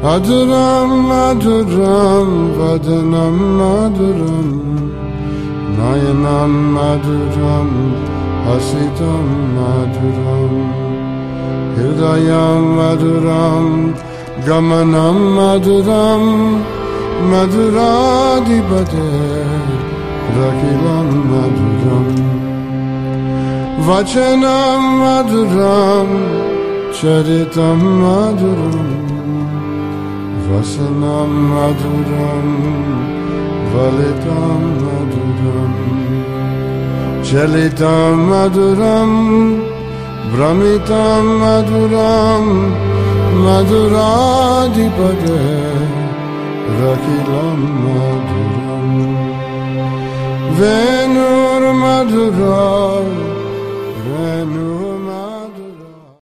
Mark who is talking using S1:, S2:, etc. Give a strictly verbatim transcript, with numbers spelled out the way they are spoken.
S1: Maduram, maduram, vadanam maduram, nayanam maduram, hasitam maduram, hridayam maduram, gamanam maduram, maduradipate, rakilam maduram, vachanam maduram, charitam maduram, vasanam maduram, valitam maduram, chalitam maduram, brahmitam maduram, maduradipade, rakilam maduram, venur madura, venur madura.